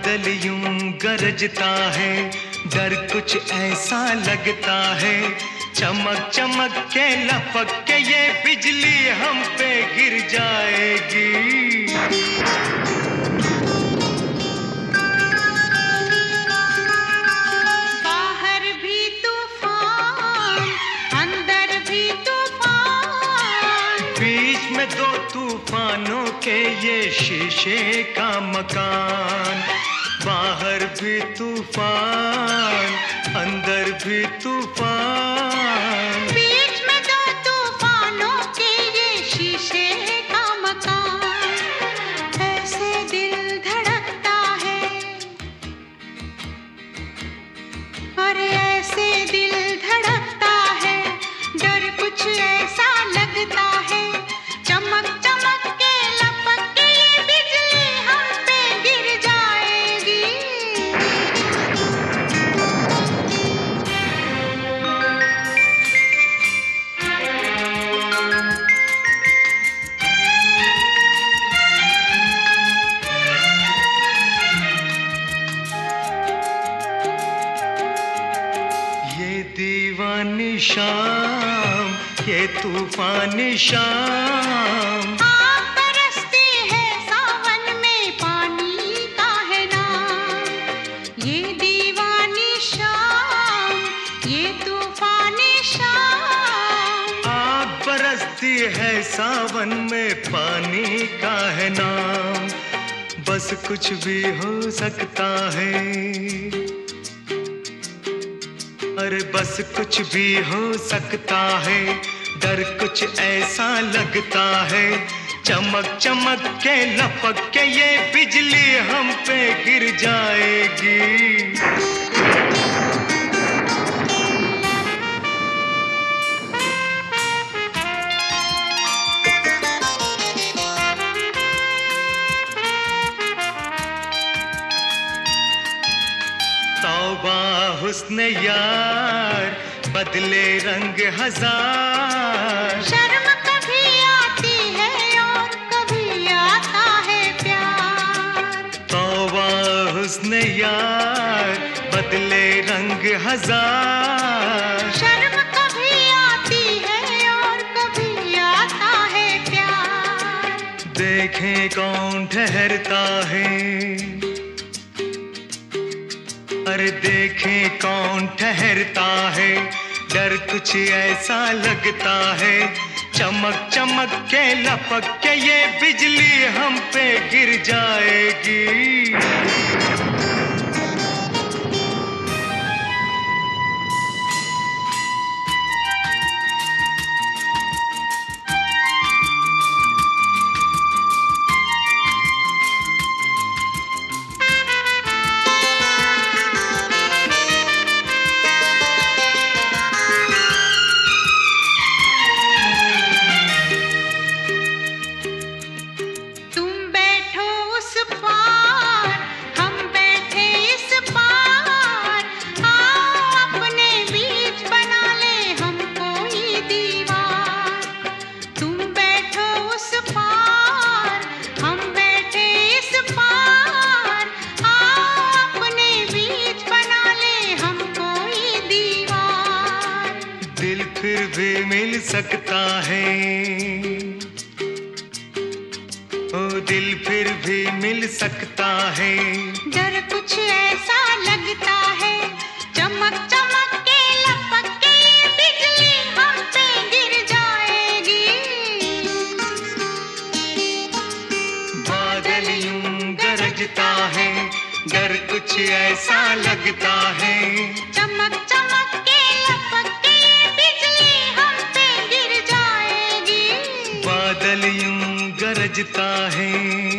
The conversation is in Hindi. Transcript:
बादल यूं गरजता है, डर कुछ ऐसा लगता है, चमक चमक के लपक के ये बिजली हम पे गिर जाएगी। बाहर भी तूफान, अंदर भी तूफान, बीच में दो तूफानों के ये शीशे का मकान। बाहर भी तूफान, अंदर भी तूफान, बीच में दो तूफानों के ये शीशे का मकान। ऐसे दिल धड़कता है, अरे ऐसे दिल धड़कता है, डर कुछ ऐसा लगता है, चमक चमक के लपक के ये बिजली हम पे गिर जाएगी। ये दीवानी शाम, ये तूफानी शाम, आग बरसती है सावन में, पानी का है नाम। ये दीवानी शाम, ये तूफानी शाम, आग बरसती है सावन में, पानी का है नाम। बस कुछ भी हो सकता है, अरे बस कुछ भी हो सकता है, डर कुछ ऐसा लगता है, चमक चमक के लपक के ये बिजली हम पे गिर जाएगी। तौबा हुस्न यार, बदले रंग हजार। शर्म कभी आती है और कभी आता है प्यार। तौबा हुस्न यार, बदले रंग हजार। शर्म कभी आती है और कभी आता है प्यार। देखें कौन ठहरता है, अरे देखें कौन ठहरता है, डर कुछ ऐसा लगता है, चमक चमक के लपक के ये बिजली हम पे गिर जाएगी। फिर भी मिल सकता है, ओ दिल फिर भी मिल सकता है। डर कुछ ऐसा लगता है, चमक चमक के लपक के बिजली हम पे गिर जाएगी। बादल यूं गरजता है, डर कुछ ऐसा लगता है। चमक चमक के लपक के बिजली हम पे गिर जाएगी। बादल यूं गरजता है।